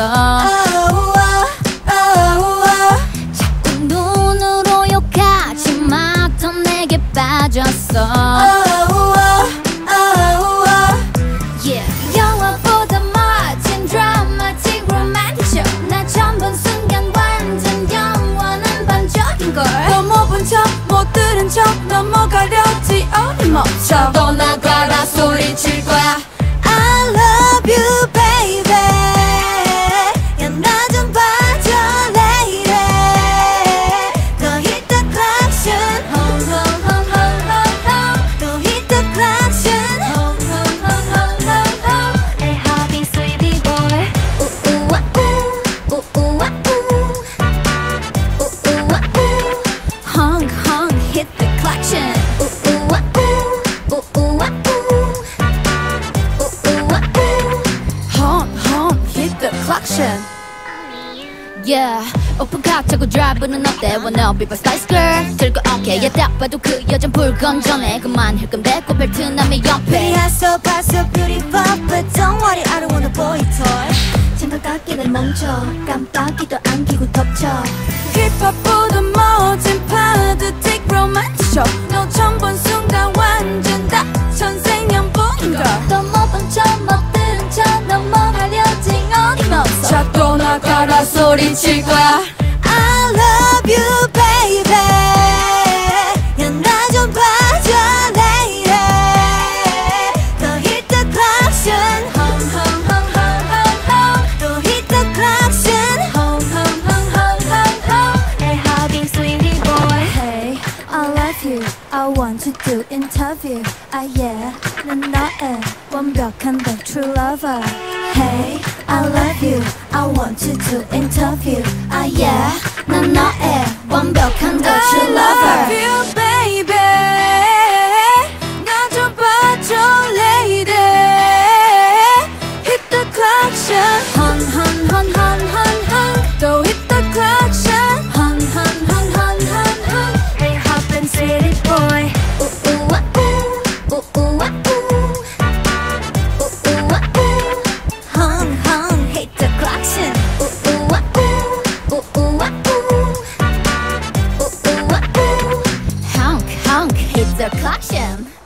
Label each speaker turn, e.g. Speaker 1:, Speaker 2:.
Speaker 1: 자꾸 눈으로 욕하지 마, 더 내게 빠졌어. 영화보다 멋진 드라마틱 로맨틱 쇼. 날 처음 본 순간 완전 영원한 반전인 걸.
Speaker 2: 너 못 본 척 못 들은 척 넘어가려지 어림없어.
Speaker 1: 떠나가라 소리칠 거야.
Speaker 2: I love you baby. 야 나 좀 봐줘 lady. 더 hit the klaxon.
Speaker 1: Home home home home home home.
Speaker 2: 더 hit the klaxon.
Speaker 1: Home home home home home home.
Speaker 2: Hey hubby sweetie boy.
Speaker 1: 우우와 우 우우와 우 우우와 우.
Speaker 2: Honk honk hit the klaxon.
Speaker 1: 우우와 우 우우와 우 우우와 우.
Speaker 2: Honk honk hit the klaxon.
Speaker 1: Yeah, 오픈 카 타고 드라이브는 어때? Wanna be my spice girl? 즐거웠게 딱 봐도 그 여잔 불건전해. 그만할 건데 꽃벨트 남의 옆에.
Speaker 2: 봤어 봤어 beautiful but don't worry I don't wanna boy toy.
Speaker 1: 생각 깎이는 멈춰 깜빡이도 안기고 덮쳐.
Speaker 2: 힙합보다 멋진 파드틱 로맨틱 쇼. 너 처음 본 순간 완전 다 천생연분인걸.
Speaker 1: 또 못 본 척 못 들은 척 넘어가려지 어림없어.
Speaker 2: 자 떠나가라 소리칠 거야. I love you baby. 야 나 좀 봐줘 lady. 더 hit the klaxon.
Speaker 1: Home home home home home home.
Speaker 2: 더 hit the klaxon.
Speaker 1: Home home home home home home.
Speaker 2: Hey hubby sweetie boy. Hey I love you. I want to do interview. Ah yeah 난 너의 완벽한 the true lover. Hey I love you. I want to do interview. Ah yeah
Speaker 1: 난 너의 완벽한 the true
Speaker 2: I
Speaker 1: lover.
Speaker 2: love you baby. 나 좀 봐줘 lady. Hit the klaxon.
Speaker 1: Hun hun hun hun hun hun.
Speaker 2: 또 hit the klaxon.
Speaker 1: Hun hun hun hun hun hun.
Speaker 2: Hey hoppin' city boy.
Speaker 1: 우우와 우 우우와 우 우우와 우.
Speaker 2: Hung hung hit the klaxon.
Speaker 1: 우우와 우 우우와 우 우우와 우. Honk honk hit the klaxon.